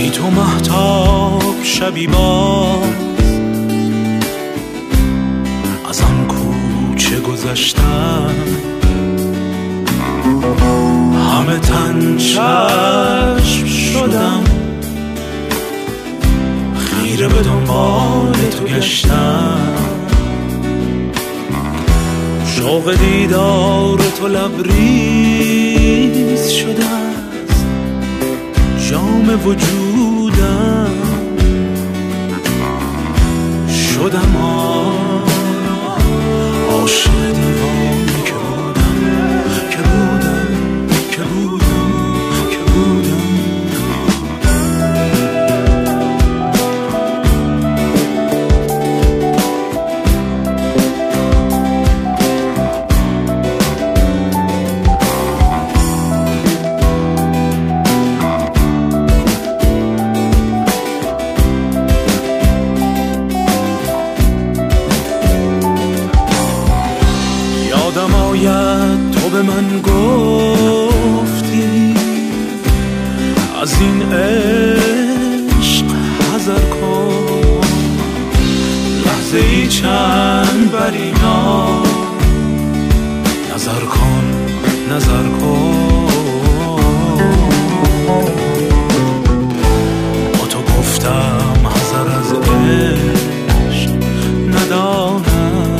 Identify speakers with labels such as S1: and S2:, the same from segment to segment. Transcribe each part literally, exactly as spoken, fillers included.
S1: بی تو مهتاب شبی باز از آن کوچه گذشتم، همه تن چشم شدم، خیره به دنبال تو گشتم. شوق دیدار تو لبریز شده است جام وجودم، شدم عاشق دیوانه که بودم که بودم که بودم که بودم. یادم آید تو به من گفتی از این عشق حذر کن، لحظه ای چند بر اینا نظر کن نظر کن. با تو گفتم حذر از عشق ندانم،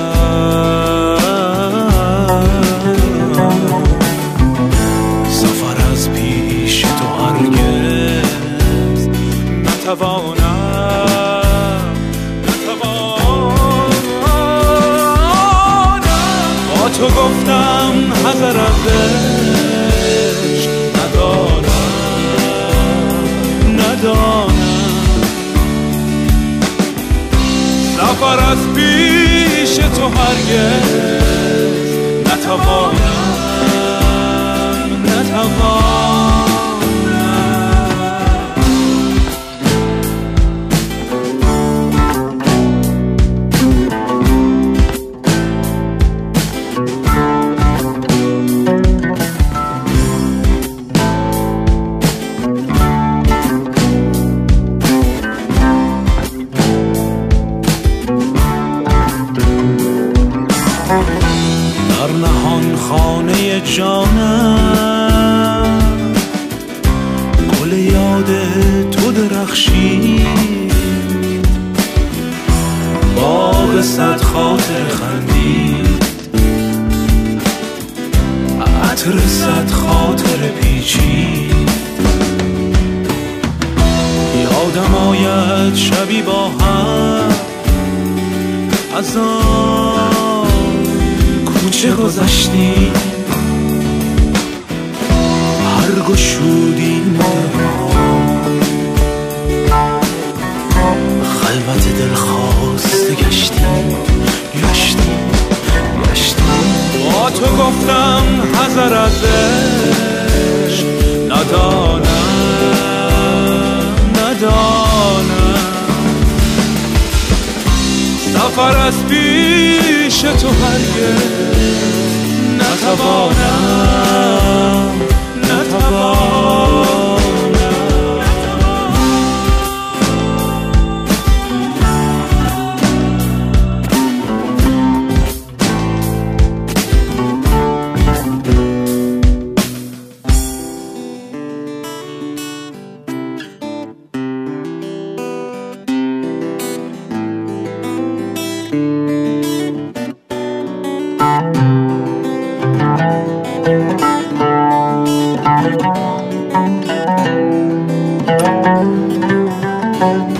S1: سفر از پیش تو هرگز نتوانم نتوانم. با تو گفتم حذر از عشق ندانم ندانم، سفر از پیش تو هرگز نتوانم نتوانم. در نهان خانه جانم گل یاد تو درخشید، باغ صد خاطر خندید، عطر صد خاطر پیچید. یادم آید شبی با هم از آن کوچه گذشتیم، هر گشودی مدران خلوت دلخواسته گشتیم گشتیم گشتیم. با تو گفتم حذر از عشق ندانم ندانم، سفر از پیش تو هرگز نتوانم نتوانم.
S2: Thank you.